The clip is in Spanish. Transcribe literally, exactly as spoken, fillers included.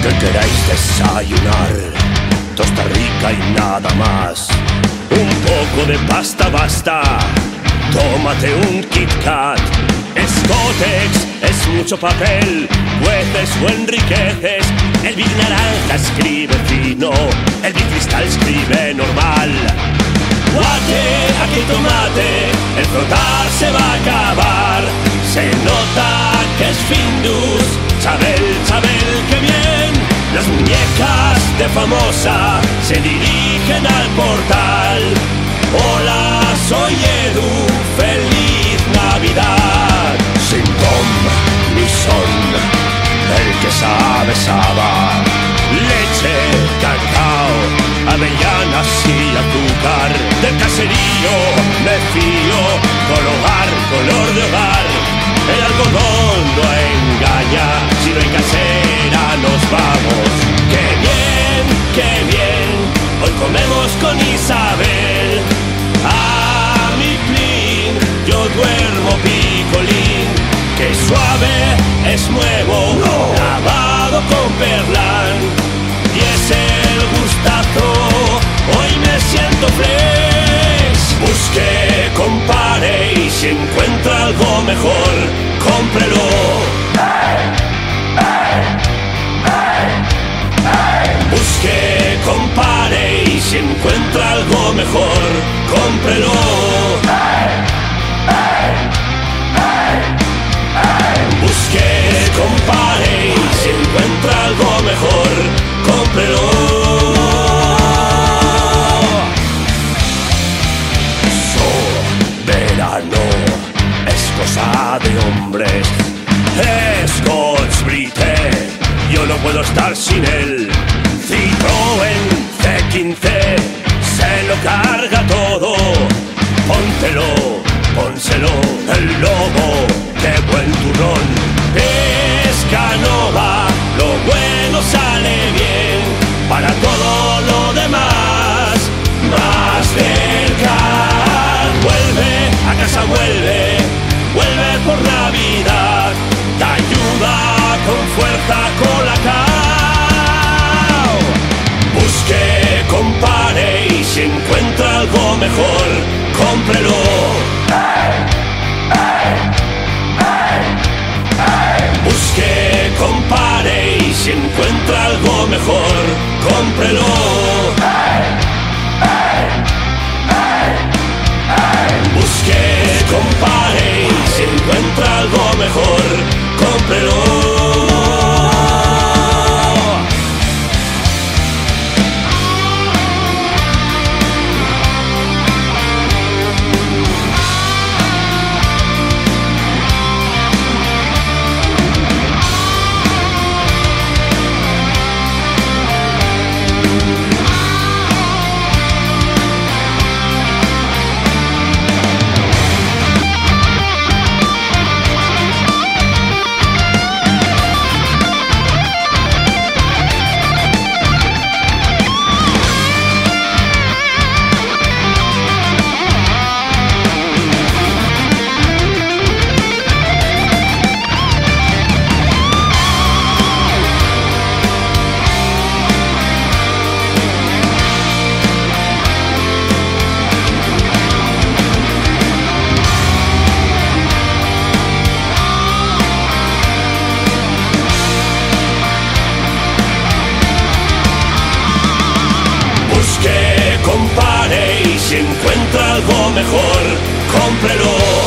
que queráis desayunar, tosta rica y nada más. Un poco de pasta basta, tómate un Kit Kat. Scotex es mucho papel, jueces o enriqueces. El Big Naranja escribe fino, el Big Cristal escribe normal. Guate, aquí el tomate, el frotar se va a acabar. Se nota que es Findus, Chabel, Chabel, qué bien. Las muñecas de famosa se dirigen al portal. Hola, soy Edu, feliz Navidad. Sin tom ni son, el que sabe sabe. Leche, cacao, avellanas y azúcar. Del caserío me fío, con hogar, color de hogar. El algodón no engaña, si no hay casera nos vamos. ¡Qué bien, qué bien! Hoy comemos con Isabel. A mi plin, yo duermo picolín. ¡Qué suave es nuevo! No. Lavado con Perlán. Y es el gustazo, hoy me siento flex. Busque, compare y si encuentra algo mejor, cómprelo. Busque, compare y si encuentra algo mejor, cómprelo. Busque, compare y si encuentra algo mejor, cómprelo. Verano es cosa de hombres, es Scotch Brite, yo no puedo estar sin él. Citroën C quince se lo carga todo, póntelo, pónselo, el lobo, qué buen turrón. Pescanova, lo bueno sale bien, para todo lo demás, más cerca. Vuelve, a casa vuelve, vuelve por Navidad, te ayuda con fuerza con la cao. Busque, compare y si encuentra algo mejor, cómprelo. Busque, compare y si encuentra algo mejor, cómprelo. Busque, compare y si encuentra algo mejor, cómprelo. Compare y si encuentra algo mejor, cómprelo.